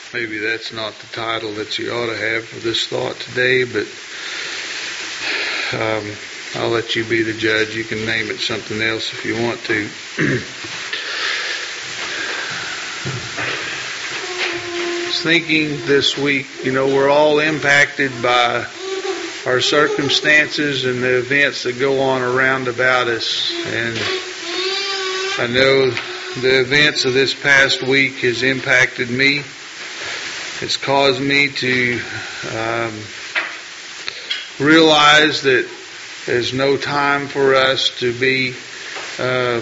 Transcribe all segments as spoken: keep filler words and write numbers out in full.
maybe that's not the title that you ought to have for this thought today, but um, I'll let you be the judge. You can name it something else if you want to. I was thinking this week, you know, we're all impacted by our circumstances and the events that go on around about us. And I know the events of this past week has impacted me. It's caused me to um, realize that there's no time for us to be um,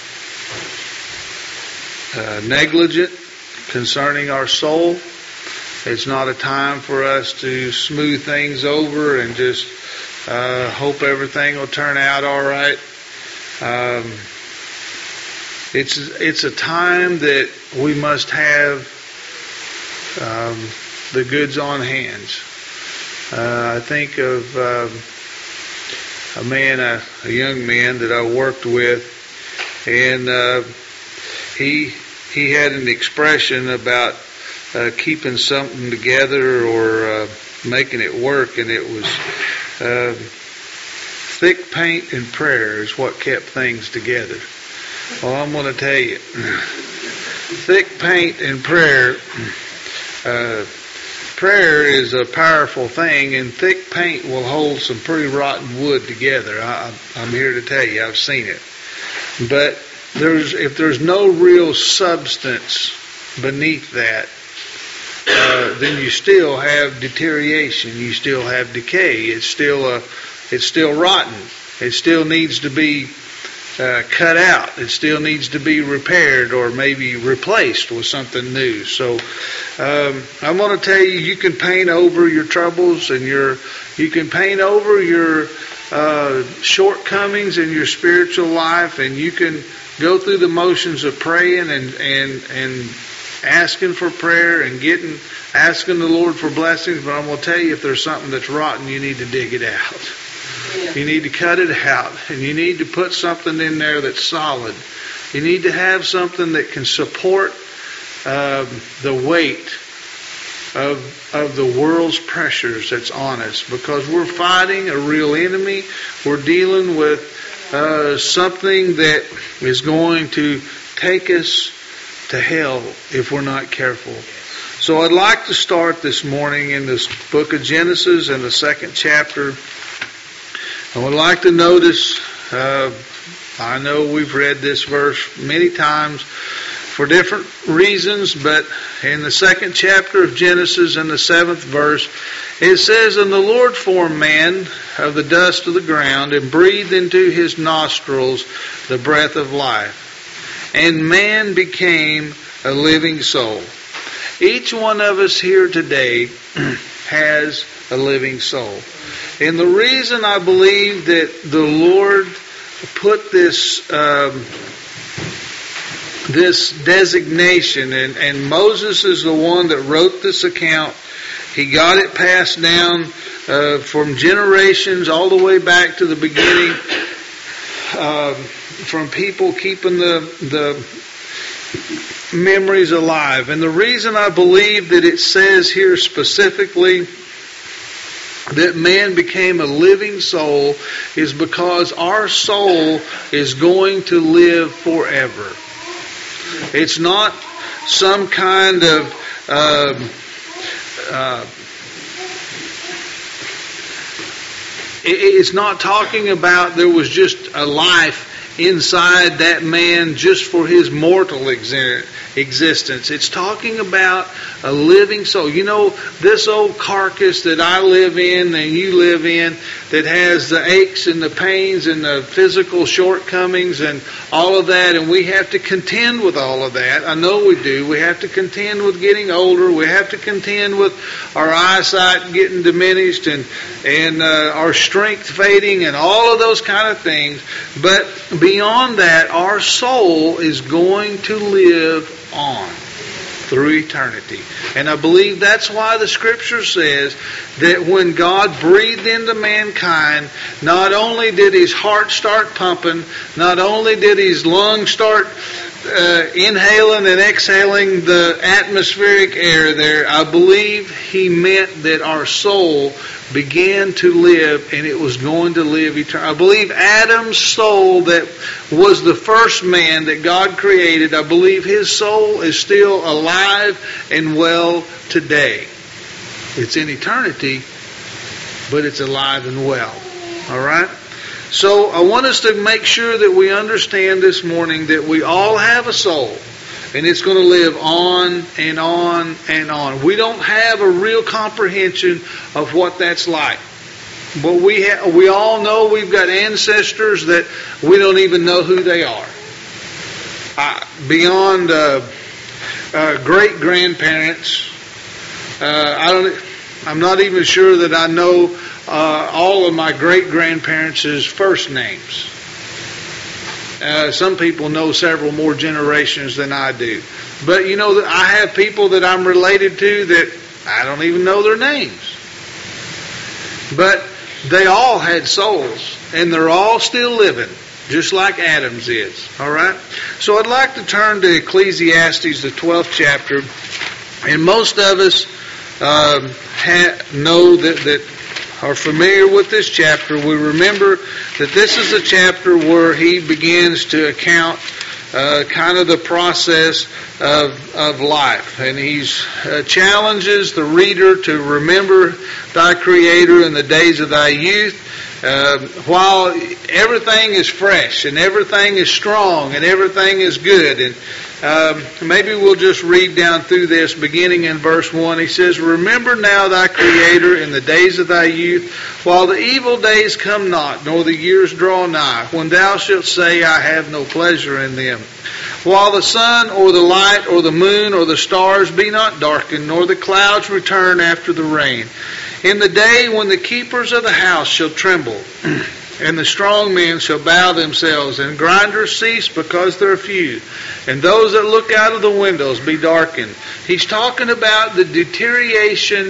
uh, negligent concerning our soul. It's not a time for us to smooth things over and just uh, hope everything will turn out all right. Um, it's it's a time that we must have um, the goods on hands. Uh, I think of um, a man, a, a young man that I worked with, and uh, he he had an expression about uh, keeping something together or uh, making it work, and it was uh, thick paint and prayer is what kept things together. Well, I'm going to tell you, thick paint and prayer. Uh, prayer is a powerful thing, and thick paint will hold some pretty rotten wood together. I, I'm here to tell you, I've seen it. But there's if there's no real substance beneath that, uh, then you still have deterioration. You still have decay. It's still a, it's still rotten. It still needs to be uh, cut out. It still needs to be repaired or maybe replaced with something new. So um, I'm going to tell you, you can paint over your troubles and your, you can paint over your uh, shortcomings in your spiritual life, and you can go through the motions of praying and and and asking for prayer and getting asking the Lord for blessings. But I'm going to tell you, if there's something that's rotten, you need to dig it out. Yeah. You need to cut it out, and you need to put something in there that's solid. You need to have something that can support uh, the weight of of the world's pressures that's on us, because we're fighting a real enemy. We're dealing with uh, something that is going to take us to hell if we're not careful. So I'd like to start this morning in this book of Genesis in the second chapter. I would like to notice, uh, I know we've read this verse many times for different reasons, but in the second chapter of Genesis, in the seventh verse, it says, "And the Lord formed man of the dust of the ground, and breathed into his nostrils the breath of life. And man became a living soul." Each one of us here today has a living soul. And the reason I believe that the Lord put this um, this designation, and, and Moses is the one that wrote this account. He got it passed down uh, from generations all the way back to the beginning, uh, from people keeping the the memories alive. And the reason I believe that it says here specifically that man became a living soul is because our soul is going to live forever. It's not some kind of um, uh, it's not talking about there was just a life inside that man just for his mortal existence. It's talking about a living soul. You know, this old carcass that I live in and you live in, that has the aches and the pains and the physical shortcomings and all of that, and we have to contend with all of that. I know we do. We have to contend with getting older. We have to contend with our eyesight getting diminished and and uh, our strength fading and all of those kind of things. But beyond that, our soul is going to live on through eternity. And I believe that's why the Scripture says that when God breathed into mankind, not only did his heart start pumping, not only did his lungs start uh, inhaling and exhaling the atmospheric air there, I believe he meant that our soul began to live, and it was going to live eternally. I believe Adam's soul, that was the first man that God created, I believe his soul is still alive and well today. It's in eternity, but it's alive and well. All right? So I want us to make sure that we understand this morning that we all have a soul, and it's going to live on and on and on. We don't have a real comprehension of what that's like. But we ha- we all know we've got ancestors that we don't even know who they are. Uh, beyond uh, uh, great-grandparents, uh, I don't. I'm not even sure that I know uh, all of my great-grandparents' first names. Uh, some people know several more generations than I do. But, you know, I have people that I'm related to that I don't even know their names. But they all had souls, and they're all still living, just like Adam's is. All right? So I'd like to turn to Ecclesiastes, the twelfth chapter. And most of us um, ha- know that, that are familiar with this chapter. We remember that this is a chapter where he begins to account uh, kind of the process of of life, and he uh, challenges the reader to remember thy Creator in the days of thy youth, uh, while everything is fresh and everything is strong and everything is good. And Um, maybe we'll just read down through this beginning in verse one. He says, remember now thy Creator in the days of thy youth, while the evil days come not, nor the years draw nigh, when thou shalt say, I have no pleasure in them. While the sun or the light or the moon or the stars be not darkened, nor the clouds return after the rain. In the day when the keepers of the house shall tremble, and the strong men shall bow themselves, and grinders cease because they're few, and those that look out of the windows be darkened. He's talking about the deterioration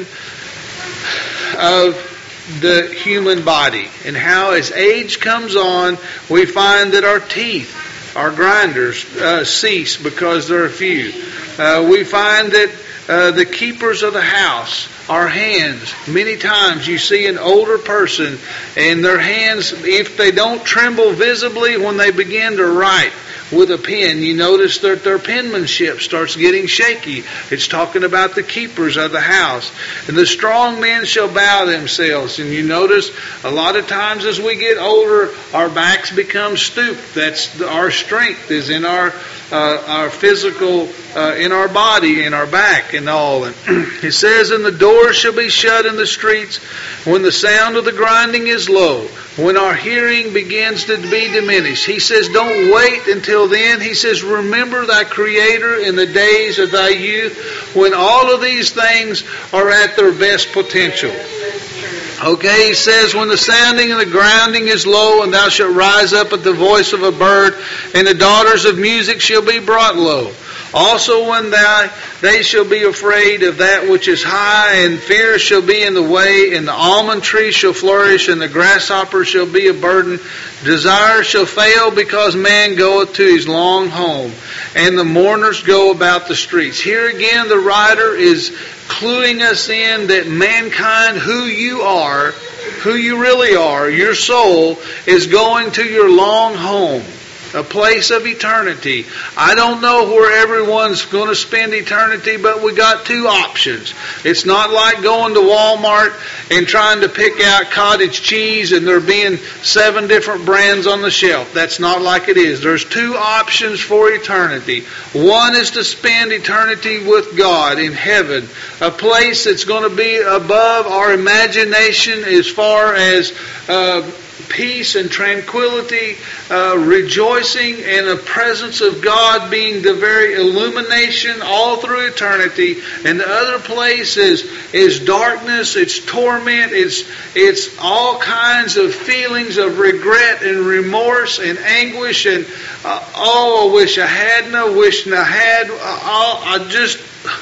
of the human body, and how as age comes on, we find that our teeth, our grinders, uh, cease because they're few. Uh, we find that uh, the keepers of the house, our hands, many times you see an older person and their hands, if they don't tremble visibly when they begin to write with a pen, you notice that their penmanship starts getting shaky. It's talking about the keepers of the house. And the strong men shall bow themselves. And you notice a lot of times as we get older, our backs become stooped. That's our strength is in our uh, our physical, uh, in our body, in our back and all. And it says, and the doors shall be shut in the streets when the sound of the grinding is low, when our hearing begins to be diminished. He says, don't wait until then. He says, remember thy Creator in the days of thy youth, when all of these things are at their best potential. Okay, he says, when the sounding and the grounding is low, and thou shalt rise up at the voice of a bird, and the daughters of music shall be brought low. Also when thou, they shall be afraid of that which is high, and fear shall be in the way, and the almond tree shall flourish, and the grasshopper shall be a burden. Desire shall fail, because man goeth to his long home, and the mourners go about the streets. Here again the writer is cluing us in that mankind, who you are, who you really are, your soul, is going to your long home, a place of eternity. I don't know where everyone's going to spend eternity, but we got two options. It's not like going to Walmart and trying to pick out cottage cheese and there being seven different brands on the shelf. That's not like it is. There's two options for eternity. One is to spend eternity with God in heaven, a place that's going to be above our imagination as far as uh, peace and tranquility, uh, rejoicing in the presence of God being the very illumination all through eternity. And the other place is, is darkness, it's torment, it's, it's all kinds of feelings of regret and remorse and anguish and uh, oh, I wish I hadn't, I wish I had, uh, I just...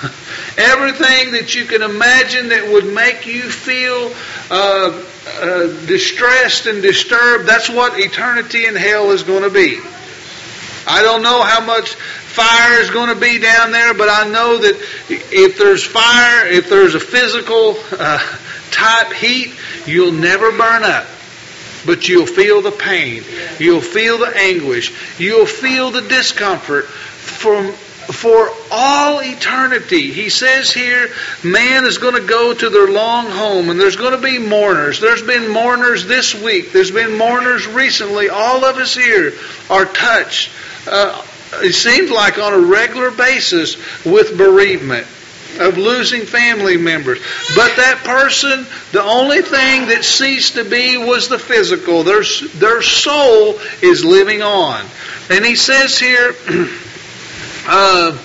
everything that you can imagine that would make you feel uh, uh, distressed and disturbed, that's what eternity in hell is going to be. I don't know how much fire is going to be down there, but I know that if there's fire, if there's a physical uh, type heat, you'll never burn up. But you'll feel the pain. You'll feel the anguish. You'll feel the discomfort from for all eternity. He says here, man is going to go to their long home, and there's going to be mourners. There's been mourners this week. There's been mourners recently. All of us here are touched, uh, it seems like on a regular basis, with bereavement, of losing family members. But that person, the only thing that ceased to be was the physical. Their, their soul is living on. And he says here, Uh,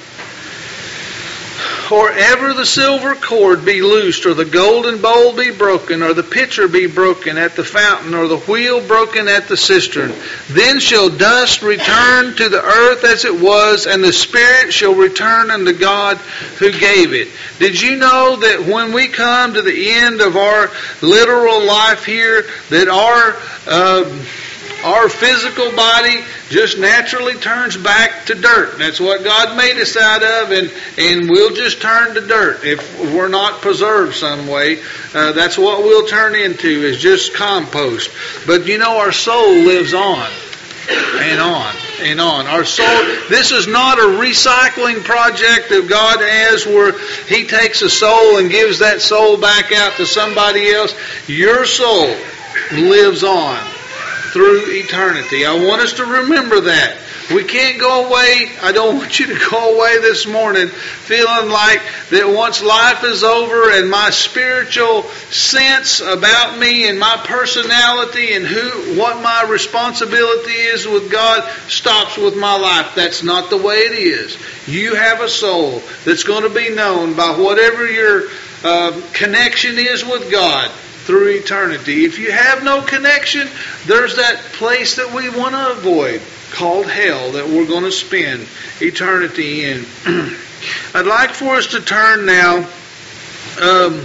or ever the silver cord be loosed, or the golden bowl be broken, or the pitcher be broken at the fountain, or the wheel broken at the cistern, then shall dust return to the earth as it was, and the spirit shall return unto God who gave it. Did you know that when we come to the end of our literal life here, that our uh, our physical body just naturally turns back to dirt? That's what God made us out of, and, and we'll just turn to dirt if we're not preserved some way. Uh, that's what we'll turn into, is just compost. But you know, our soul lives on and on and on. Our soul, this is not a recycling project that God has where He takes a soul and gives that soul back out to somebody else. Your soul lives on through eternity. I want us to remember that. We can't go away. I don't want you to go away this morning feeling like that once life is over and my spiritual sense about me and my personality and who, what my responsibility is with God stops with my life. That's not the way it is. You have a soul that's going to be known by whatever your uh, connection is with God through eternity. If you have no connection, there's that place that we want to avoid called hell that we're going to spend eternity in. I'd like for us to turn now um,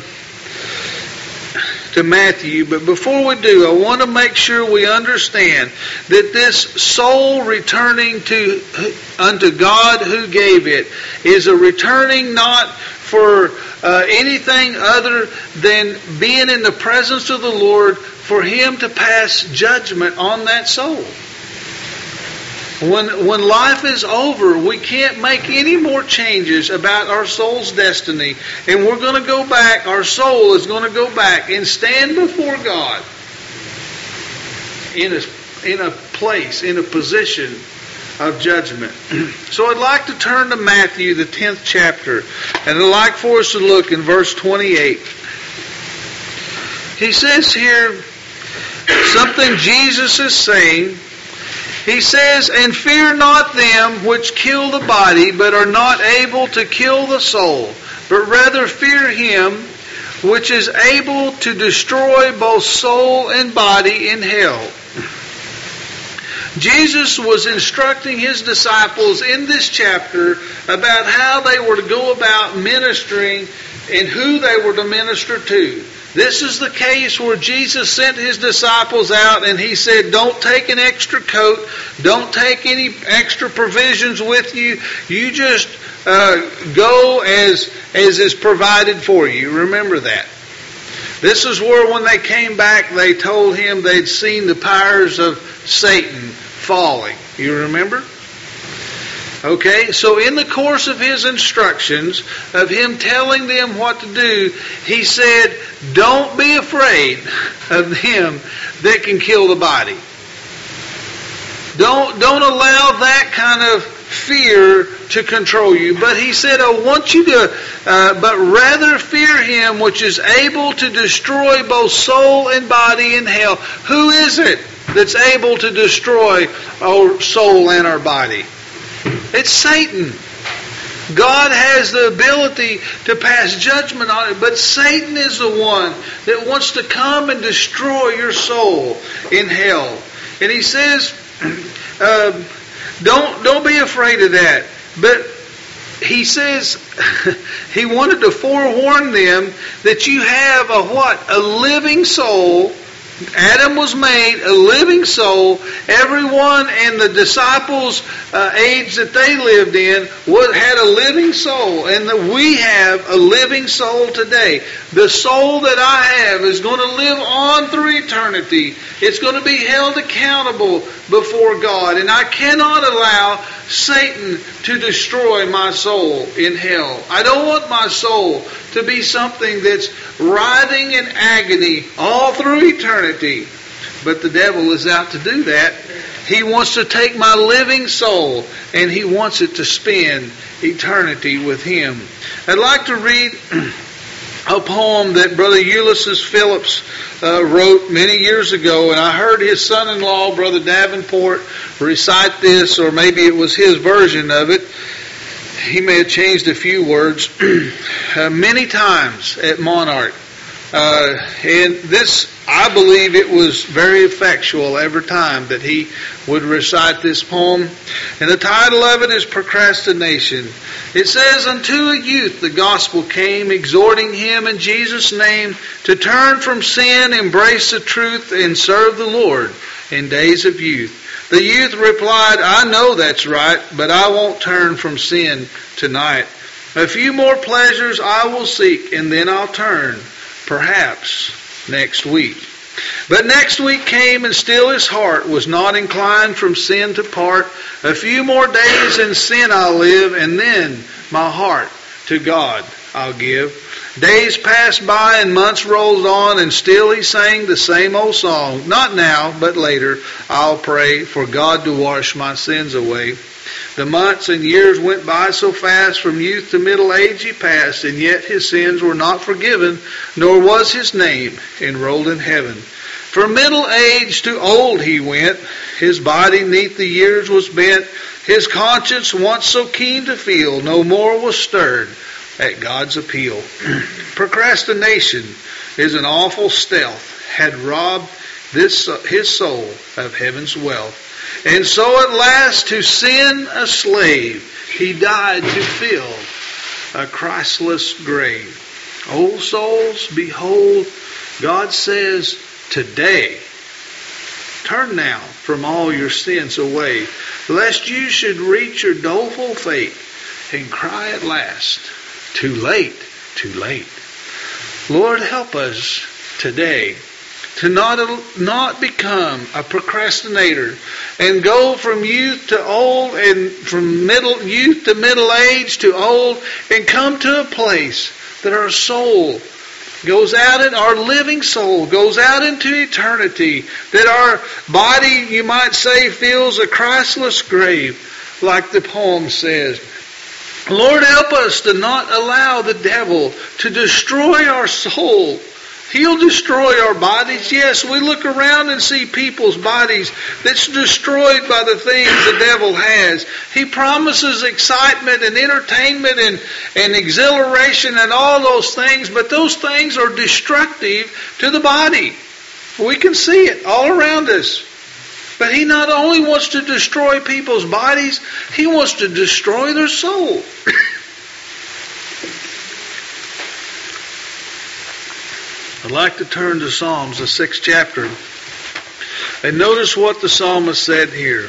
to Matthew, but before we do, I want to make sure we understand that this soul returning to unto God who gave it is a returning not for uh, anything other than being in the presence of the Lord for Him to pass judgment on that soul. When when life is over, we can't make any more changes about our soul's destiny, and we're going to go back, our soul is going to go back and stand before God in a, in a place, in a position of judgment. So I'd like to turn to Matthew, the tenth chapter, and I'd like for us to look in verse twenty-eight. He says here something Jesus is saying. He says, "And fear not them which kill the body, but are not able to kill the soul, but rather fear Him which is able to destroy both soul and body in hell." Jesus was instructing His disciples in this chapter about how they were to go about ministering and who they were to minister to. This is the case where Jesus sent His disciples out and He said, don't take an extra coat, don't take any extra provisions with you, you just uh, go as, as is provided for you. Remember that. This is where when they came back, they told Him they'd seen the powers of Satan falling. You remember? Okay, so in the course of His instructions, of Him telling them what to do, He said, don't be afraid of them that can kill the body. Don't, don't allow that kind of fear to control you. But He said, I want you to, uh, but rather fear Him which is able to destroy both soul and body in hell. Who is it that's able to destroy our soul and our body? It's Satan. God has the ability to pass judgment on it, but Satan is the one that wants to come and destroy your soul in hell. And He says, uh, don't, don't be afraid of that. But He says, He wanted to forewarn them that you have a what? A living soul Adam was made a living soul. Everyone in the disciples' uh, age that they lived in would, had a living soul. And that we have a living soul today. The soul that I have is going to live on through eternity. It's going to be held accountable before God. And I cannot allow Satan to destroy my soul in hell. I don't want my soul to be something that's writhing in agony all through eternity. But the devil is out to do that. He wants to take my living soul and he wants it to spend eternity with him. I'd like to read a poem that Brother Ulysses Phillips uh, wrote many years ago, and I heard his son-in-law, Brother Davenport, recite this, or maybe it was his version of it. He may have changed a few words uh, many times at Monarch. Uh, and this, I believe it was very effectual every time that he would recite this poem. And the title of it is Procrastination. It says, "Unto a youth the gospel came, exhorting him in Jesus' name to turn from sin, embrace the truth, and serve the Lord in days of youth. The youth replied, I know that's right, but I won't turn from sin tonight. A few more pleasures I will seek, and then I'll turn, perhaps next week. But next week came, and still his heart was not inclined from sin to part. A few more days in sin I'll live, and then my heart to God I'll give. Days passed by and months rolled on, and still he sang the same old song. Not now, but later, I'll pray for God to wash my sins away. The months and years went by so fast, from youth to middle age he passed, and yet his sins were not forgiven, nor was his name enrolled in heaven. From middle age to old he went, his body neath the years was bent, his conscience once so keen to feel, no more was stirred at God's appeal. Procrastination is an awful stealth, had robbed this his soul of heaven's wealth. And so at last to sin a slave, he died to fill a Christless grave. O souls, behold, God says, today, turn now from all your sins away, lest you should reach your doleful fate and cry at last, too late, too late. Lord, help us today to not, not become a procrastinator and go from youth to old and from middle youth to middle age to old and come to a place that our soul goes out, and our living soul goes out into eternity, that our body, you might say, fills a Christless grave, like the poem says. Lord, help us to not allow the devil to destroy our soul. He'll destroy our bodies. Yes, we look around and see people's bodies that's destroyed by the things the devil has. He promises excitement and entertainment and, and exhilaration and all those things, but those things are destructive to the body. We can see it all around us. But he not only wants to destroy people's bodies, he wants to destroy their soul. I'd like to turn to Psalms, the sixth chapter, and notice what the psalmist said here.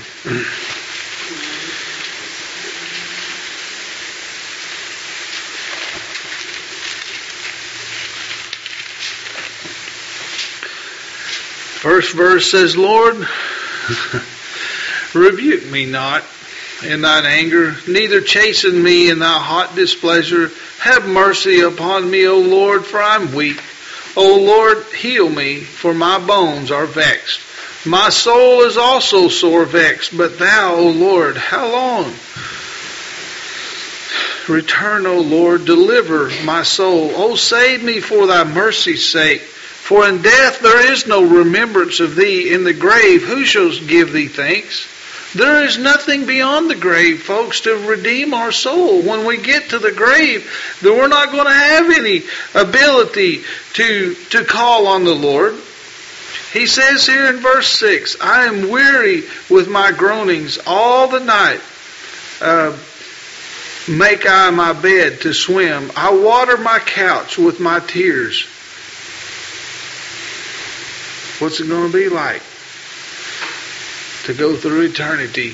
First verse says, Lord, rebuke me not in thine anger, neither chasten me in thy hot displeasure. Have mercy upon me, O Lord, for I am weak. O Lord, heal me, for my bones are vexed. My soul is also sore vexed, but thou, O Lord, how long? Return, O Lord, deliver my soul. O save me for thy mercy's sake. For in death there is no remembrance of thee. In the grave who shall give thee thanks? There is nothing beyond the grave, folks, to redeem our soul. When we get to the grave, then we're not going to have any ability to, to call on the Lord. He says here in verse six, I am weary with my groanings all the night. Uh, make I my bed to swim. I water my couch with my tears. What's it going to be like to go through eternity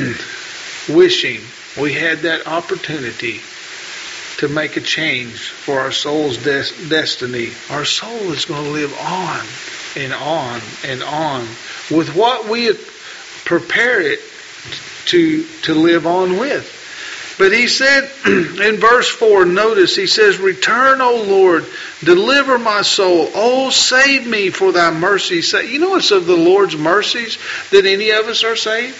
wishing we had that opportunity to make a change for our soul's des- destiny? Our soul is going to live on and on and on with what we prepare it to, to live on with. But he said in verse four, notice, he says, "Return, O Lord, deliver my soul. Oh, save me for thy mercy." You know it's of the Lord's mercies that any of us are saved?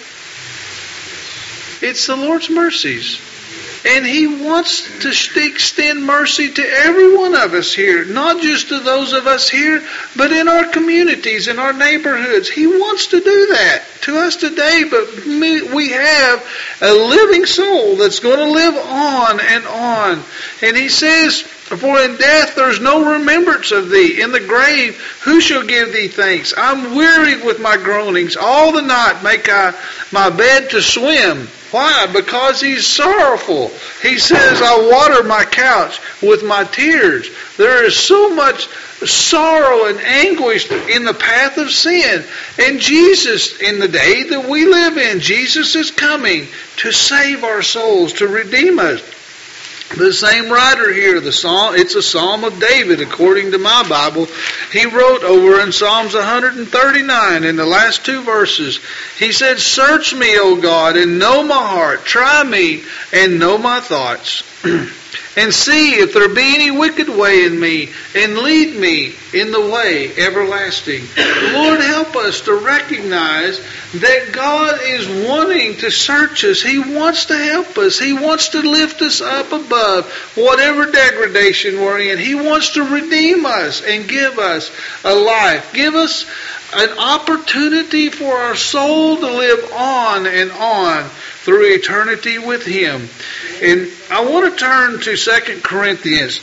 It's the Lord's mercies. And He wants to extend mercy to every one of us here. Not just to those of us here, but in our communities, in our neighborhoods. He wants to do that to us today. But we have a living soul that's going to live on and on. And He says, "For in death there is no remembrance of thee. In the grave who shall give thee thanks? I'm wearied with my groanings. All the night make I my bed to swim." Why? Because he's sorrowful. He says, "I water my couch with my tears." There is so much sorrow and anguish in the path of sin. And Jesus, in the day that we live in, Jesus is coming to save our souls, to redeem us. The same writer here, the psalm, it's a Psalm of David, according to my Bible. He wrote over in Psalms one thirty-nine, in the last two verses, he said, "Search me, O God, and know my heart. Try me and know my thoughts. And see if there be any wicked way in me, and lead me in the way everlasting." Lord, help us to recognize that God is wanting to search us. He wants to help us. He wants to lift us up above whatever degradation we're in. He wants to redeem us and give us a life. Give us an opportunity for our soul to live on and on through eternity with Him. And I want to turn to Second Corinthians,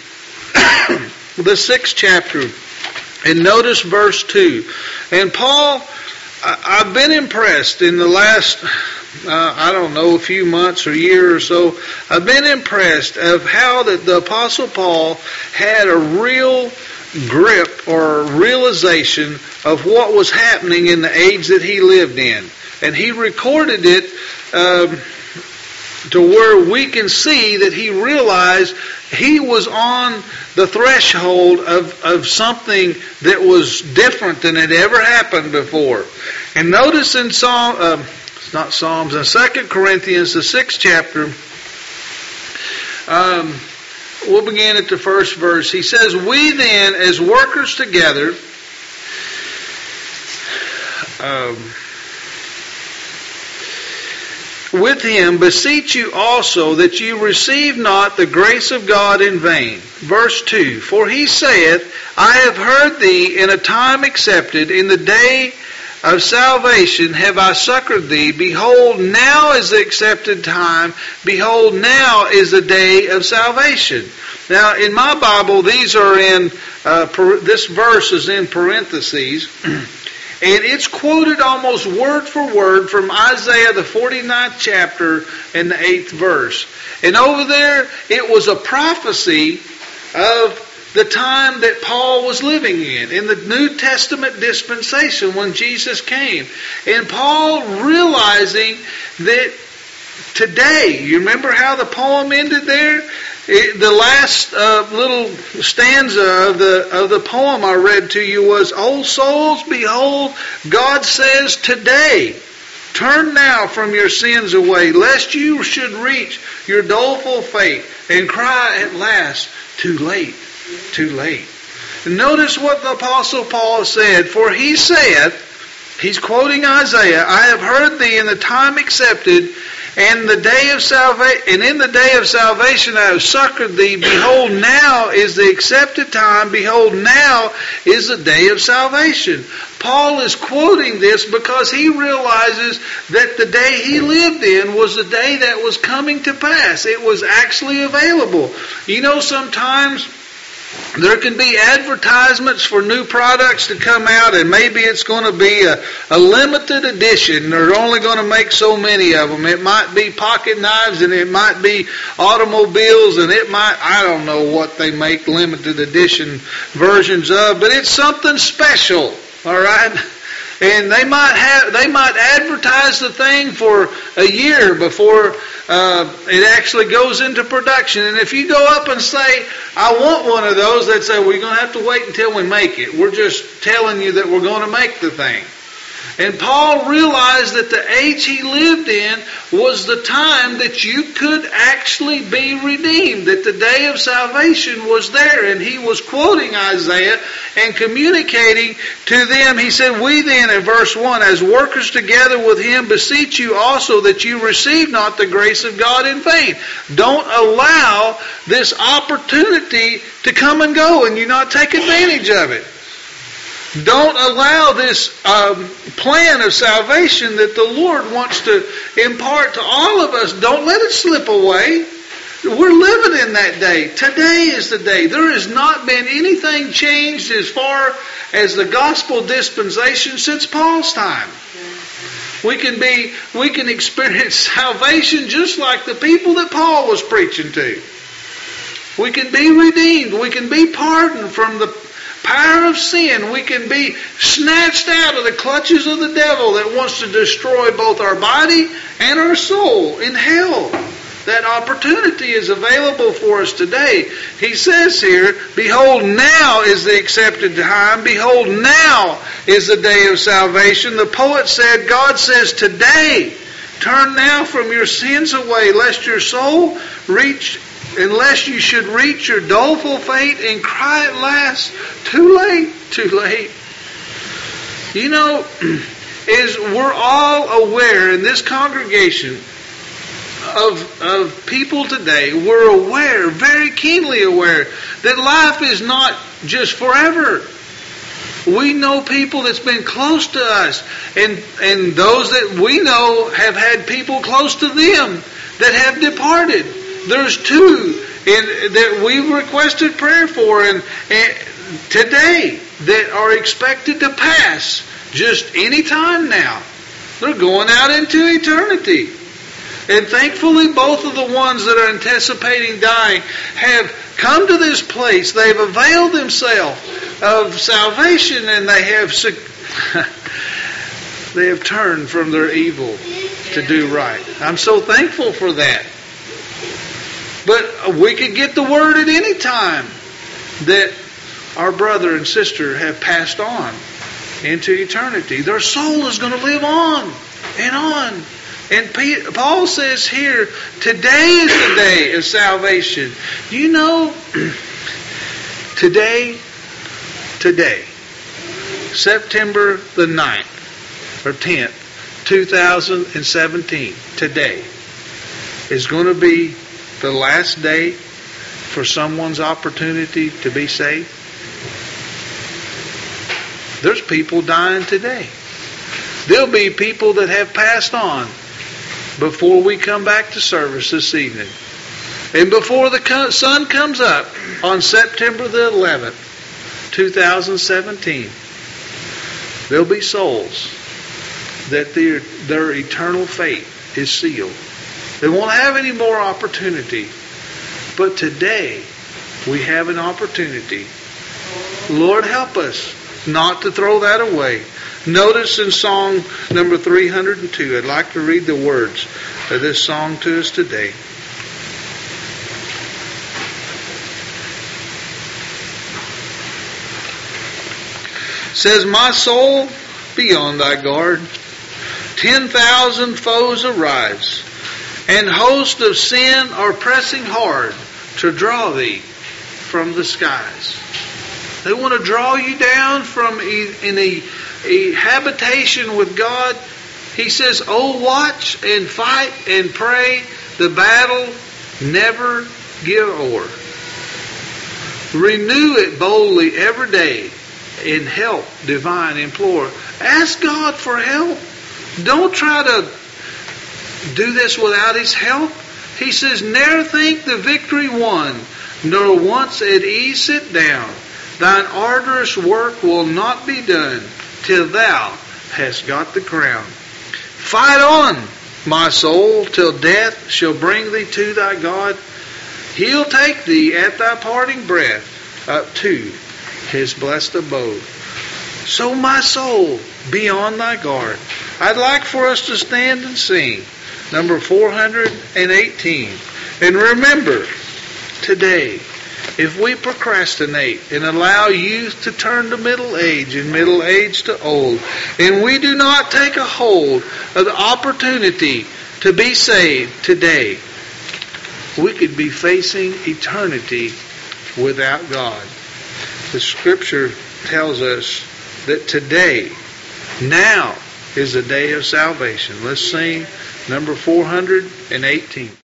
the sixth chapter, and notice verse two. And Paul, I've been impressed in the last, uh, I don't know, a few months or year or so, I've been impressed of how that the Apostle Paul had a real grip or realization of what was happening in the age that he lived in. And he recorded it um, to where we can see that he realized he was on the threshold of, of something that was different than had ever happened before. And notice in Psalm, uh, it's not Psalms, in Second Corinthians, the sixth chapter, um, we'll begin at the first verse. He says, "We then, as workers together," um, "with Him beseech you also that you receive not the grace of God in vain." Verse two, "For He saith, I have heard thee in a time accepted, in the day of salvation have I succored thee. Behold, now is the accepted time. Behold, now is the day of salvation." Now, in my Bible, these are in, uh, per, this verse is in parentheses. And it's quoted almost word for word from Isaiah, the forty-ninth chapter and the eighth verse. And over there, it was a prophecy of the time that Paul was living in, in the New Testament dispensation when Jesus came. And Paul realizing that today, you remember how the poem ended there? It, the last uh, little stanza of the of the poem I read to you was, "O souls, behold, God says today, turn now from your sins away, lest you should reach your doleful fate and cry at last, too late, too late." And notice what the Apostle Paul said, "For He said," he's quoting Isaiah, "I have heard thee in the time accepted, and the day of salvation, and in the day of salvation I have succored thee. Behold, now is the accepted time. Behold, now is the day of salvation." Paul is quoting this because he realizes that the day he lived in was the day that was coming to pass. It was actually available. You know, sometimes there can be advertisements for new products to come out, and maybe it's going to be a, a limited edition. They're only going to make so many of them. It might be pocket knives, and it might be automobiles, and it might, I don't know what they make limited edition versions of, but it's something special. All right? And they might have, they might advertise the thing for a year before uh, it actually goes into production. And if you go up and say, I want one of those, they'd say, well, you're going to have to wait until we make it. We're just telling you that we're going to make the thing. And Paul realized that the age he lived in was the time that you could actually be redeemed, that the day of salvation was there. And he was quoting Isaiah and communicating to them. He said, we then, in verse one, as workers together with him, beseech you also that you receive not the grace of God in vain. Don't allow this opportunity to come and go and you not take advantage of it. Don't allow this um, plan of salvation that the Lord wants to impart to all of us. Don't let it slip away. We're living in that day. Today is the day. There has not been anything changed as far as the gospel dispensation since Paul's time. We can be, we can experience salvation just like the people that Paul was preaching to. We can be redeemed. We can be pardoned from the power of sin. We can be snatched out of the clutches of the devil that wants to destroy both our body and our soul in hell. That opportunity is available for us today. He says here, behold, now is the accepted time. Behold, now is the day of salvation. The poet said, God says today, turn now from your sins away, lest your soul reach Unless you should reach your doleful fate and cry at last, too late, too late. You know, as we're all aware in this congregation of, of people today, we're aware, very keenly aware, that life is not just forever. We know people that's been close to us, and, and those that we know have had people close to them that have departed. There's two in, that we've requested prayer for and, and today that are expected to pass just any time now. They're going out into eternity. And thankfully both of the ones that are anticipating dying have come to this place. They've availed themselves of salvation and they have they have turned from their evil to do right. I'm so thankful for that. But we could get the word at any time that our brother and sister have passed on into eternity. Their soul is going to live on and on. And Paul says here, today is the day of salvation. You know, today, today, September the ninth or tenth, two thousand seventeen, today is going to be the last day for someone's opportunity to be saved. There's people dying today. There'll be people that have passed on before we come back to service this evening. And before the sun comes up on September the eleventh, two thousand seventeen, there'll be souls that their, their eternal fate is sealed. They won't have any more opportunity. But today, we have an opportunity. Lord, help us not to throw that away. Notice in song number three hundred two, I'd like to read the words of this song to us today. It says, my soul, be on thy guard. Ten thousand foes arise, and hosts of sin are pressing hard to draw thee from the skies. They want to draw you down from a, in a, a habitation with God. He says, oh, watch and fight and pray. The battle never give o'er. Renew it boldly every day. In help divine implore. Ask God for help. Don't try to do this without His help. He says, ne'er think the victory won, nor once at ease sit down. Thine arduous work will not be done till thou hast got the crown. Fight on, my soul, till death shall bring thee to thy God. He'll take thee at thy parting breath up to His blessed abode. So my soul, be on thy guard. I'd like for us to stand and sing number four hundred eighteen. And remember, today, if we procrastinate and allow youth to turn to middle age and middle age to old, and we do not take a hold of the opportunity to be saved today, we could be facing eternity without God. The Scripture tells us that today, now, is the day of salvation. Let's sing number four hundred eighteen.